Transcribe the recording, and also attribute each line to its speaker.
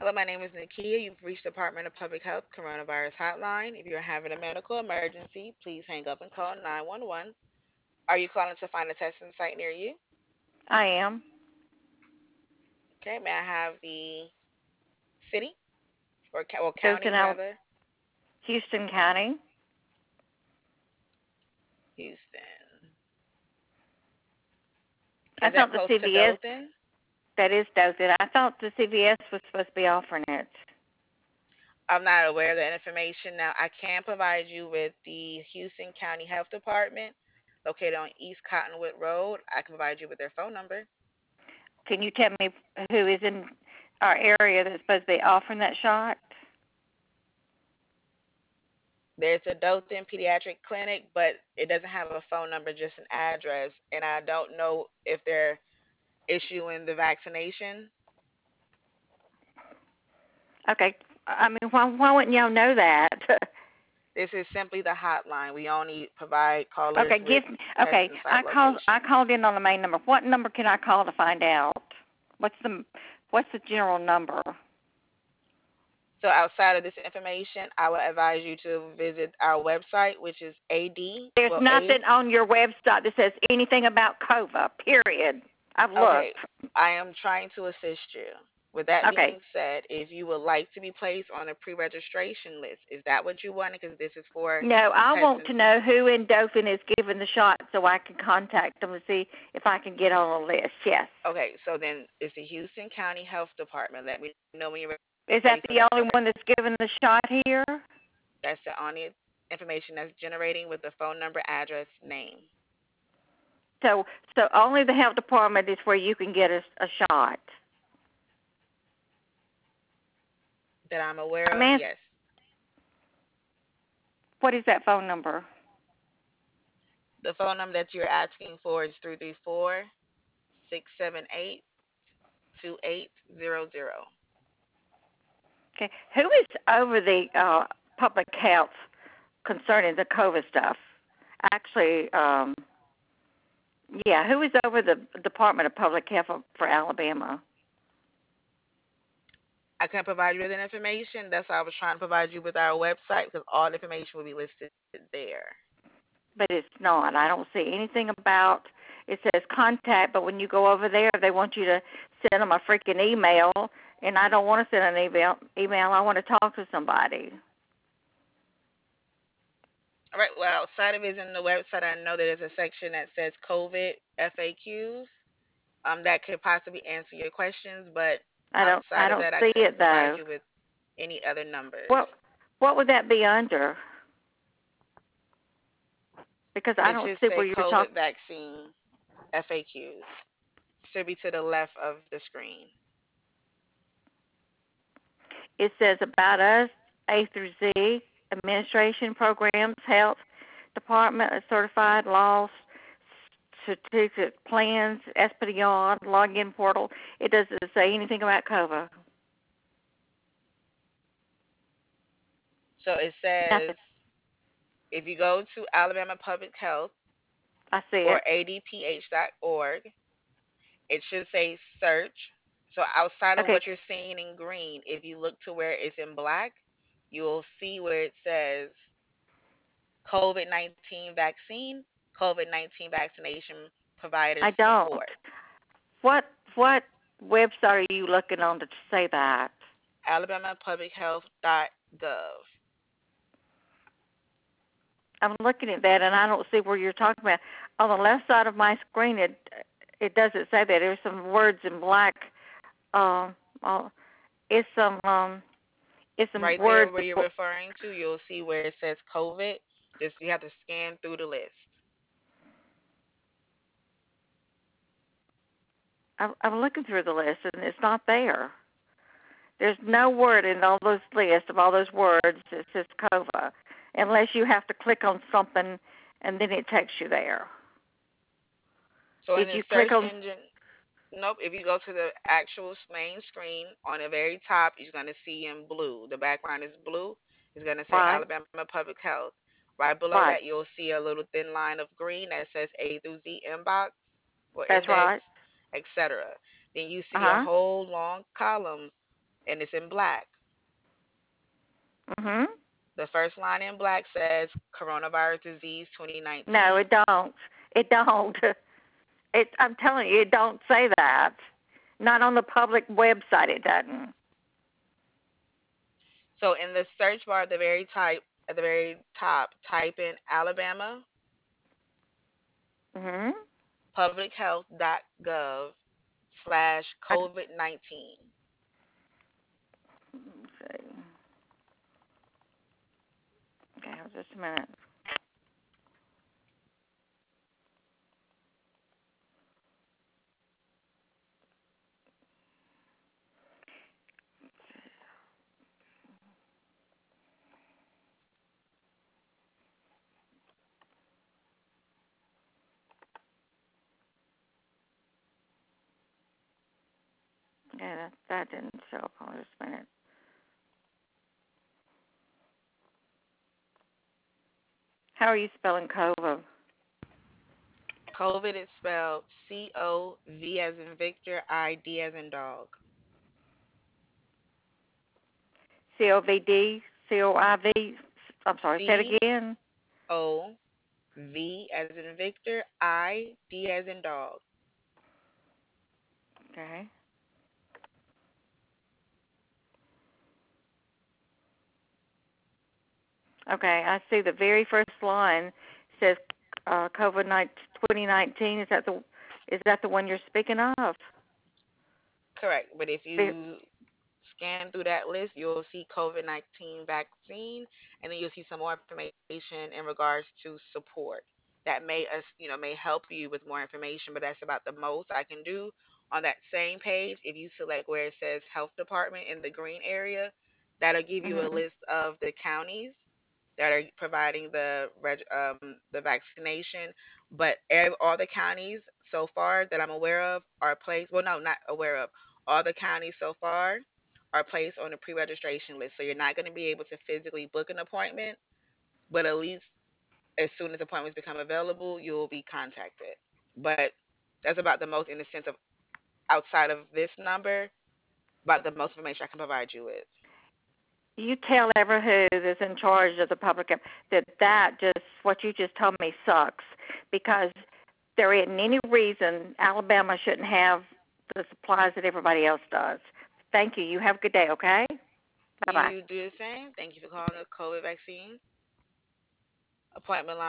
Speaker 1: Hello, my name is Nakia. You've reached the Department of Public Health Coronavirus Hotline. If you're having a medical emergency, please hang up and call 911. Are you calling to find a testing site near you?
Speaker 2: I am.
Speaker 1: Okay, may I have the city or county
Speaker 2: Dothan,
Speaker 1: rather?
Speaker 2: Houston County.
Speaker 1: Houston.
Speaker 2: I
Speaker 1: Is that
Speaker 2: thought the
Speaker 1: close to
Speaker 2: CVS,
Speaker 1: Dothan?
Speaker 2: that is Dothan. I thought the CVS was supposed to be offering it.
Speaker 1: I'm not aware of that information. Now, I can provide you with the Houston County Health Department located on East Cottonwood Road. I can provide you with their phone number.
Speaker 2: Can you tell me who is in our area that's supposed to be offering that shot?
Speaker 1: There's a Dothan Pediatric Clinic, but it doesn't have a phone number, just an address. And I don't know if they're issuing the vaccination.
Speaker 2: Okay. I mean, why wouldn't y'all know that?
Speaker 1: This is simply the hotline. We only provide callers
Speaker 2: Okay,
Speaker 1: with
Speaker 2: okay.
Speaker 1: testing site
Speaker 2: I
Speaker 1: location.
Speaker 2: called in on the main number. What number can I call to find out? What's the what's the general number?
Speaker 1: So outside of this information, I would advise you to visit our website, which is AD,
Speaker 2: There's
Speaker 1: well, A.
Speaker 2: nothing on your website that says anything about COVA. Period. I've
Speaker 1: Okay,
Speaker 2: looked.
Speaker 1: I am trying to assist you. With that
Speaker 2: Okay.
Speaker 1: being said, if you would like to be placed on a pre-registration list, is that what you want? Because this is for
Speaker 2: No, I want
Speaker 1: testing.
Speaker 2: to know who in Dothan is giving the shot so I can contact them and see if I can get on a list. Yes.
Speaker 1: Okay, so then it's the Houston County Health Department. Let me know when you're
Speaker 2: Is that
Speaker 1: ready for
Speaker 2: the
Speaker 1: that
Speaker 2: only
Speaker 1: start.
Speaker 2: one that's giving the shot here?
Speaker 1: That's the only information that's generating with the phone number, address, name
Speaker 2: So only the health department is where you can get a shot.
Speaker 1: that I'm aware
Speaker 2: I'm
Speaker 1: of.
Speaker 2: ask,
Speaker 1: Yes,
Speaker 2: what is that phone number?
Speaker 1: the phone number that you're asking for is 334-678-2800.
Speaker 2: Okay. Who is over the public health concerning the COVID stuff? Actually, yeah, who is over the Department of Public Health for Alabama?
Speaker 1: I can provide you with that information. That's why I was trying to provide you with our website because all the information will be listed there.
Speaker 2: But it's not. I don't see anything about. It says contact, but when you go over there, they want you to send them a freaking email, and I don't want to send an email. I want to talk to somebody.
Speaker 1: All right. Well, outside of it in the website, I know that there's a section that says COVID FAQs. That could possibly answer your questions, but
Speaker 2: I
Speaker 1: outside of
Speaker 2: don't
Speaker 1: that, I
Speaker 2: see
Speaker 1: couldn't
Speaker 2: it
Speaker 1: provide
Speaker 2: though.
Speaker 1: you with any other numbers.
Speaker 2: What would that be under? Because I
Speaker 1: It
Speaker 2: don't
Speaker 1: should
Speaker 2: see
Speaker 1: say
Speaker 2: where you're
Speaker 1: COVID
Speaker 2: talking.
Speaker 1: vaccine FAQs. Should be to the left of the screen.
Speaker 2: It says about us, A through Z, administration programs, health department, certified laws, certificate plans, Espedion, login portal. It doesn't say anything about COVA.
Speaker 1: So it
Speaker 2: Nothing.
Speaker 1: says if you go to Alabama Public Health
Speaker 2: I see
Speaker 1: or
Speaker 2: it.
Speaker 1: adph.org, it should say search. So outside of
Speaker 2: Okay,
Speaker 1: what you're seeing in green, if you look to where it's in black, you'll see where it says COVID-19 vaccine, COVID-19 vaccination provider
Speaker 2: I don't.
Speaker 1: support.
Speaker 2: What what website are you looking on to say that?
Speaker 1: AlabamaPublicHealth.gov.
Speaker 2: I'm looking at that and I don't see where you're talking about. On the left side of my screen, it doesn't say that. There's some words in black. Um, uh, it's some
Speaker 1: Right there
Speaker 2: words.
Speaker 1: where you're referring to, you'll see where it says COVID. Just you have to scan through the list.
Speaker 2: I'm looking through the list and it's not there. There's no word in all those lists of all those words that says COVA, unless you have to click on something and then it takes you there.
Speaker 1: So in
Speaker 2: Did
Speaker 1: the
Speaker 2: you click
Speaker 1: search
Speaker 2: on?
Speaker 1: engine, nope, if you go to the actual main screen, on the very top, you're going to see in blue. The background is blue. It's going to say
Speaker 2: Right,
Speaker 1: Alabama Public Health. Right below
Speaker 2: right.
Speaker 1: that, you'll see a little thin line of green that says A through Z inbox or
Speaker 2: That's
Speaker 1: index,
Speaker 2: right.
Speaker 1: etc. Then you
Speaker 2: Uh
Speaker 1: see a
Speaker 2: huh.
Speaker 1: whole long column and it's in black.
Speaker 2: Mhm.
Speaker 1: The first line in black says coronavirus disease
Speaker 2: No,
Speaker 1: 2019.
Speaker 2: it don't. It don't. I'm telling you, it don't say that. Not on the public website. It doesn't.
Speaker 1: So in the search bar at the very top, type in Alabama
Speaker 2: Mhm.
Speaker 1: publichealth.gov slash COVID-19.
Speaker 2: Let's see. Okay, hold just a minute. Yeah, that didn't show up. Hold just a minute. How are you spelling COVID?
Speaker 1: COVID is spelled COVID as in Victor, ID as in dog.
Speaker 2: COVID, COIV. I'm sorry. Say it
Speaker 1: C
Speaker 2: again.
Speaker 1: O V as in Victor, I D as in dog.
Speaker 2: Okay. Okay. I see the very first line says COVID 2019. Is that the one you're speaking of?
Speaker 1: Correct. But if
Speaker 2: The-
Speaker 1: you scan through that list, you'll see COVID-19 vaccine, and then you'll see some more information in regards to support that may help you with more information. But that's about the most I can do on that same page. If you select where it says health department in the green area, that'll give you a
Speaker 2: Mhm.
Speaker 1: list of the counties that are providing the vaccination. But all the counties so far that I'm aware of are placed. Well, no, not aware of. All the counties so far are placed on a pre-registration list. So you're not going to be able to physically book an appointment, but at least as soon as appointments become available, you'll be contacted. But that's about the most in the sense of outside of this number, about the most information I can provide you with.
Speaker 2: You tell ever who that's in charge of the public that just what you just told me sucks because there isn't any reason Alabama shouldn't have the supplies that everybody else does. Thank you. You have a good day, okay? Bye bye.
Speaker 1: You do the same. Thank you for calling the COVID vaccine appointment line.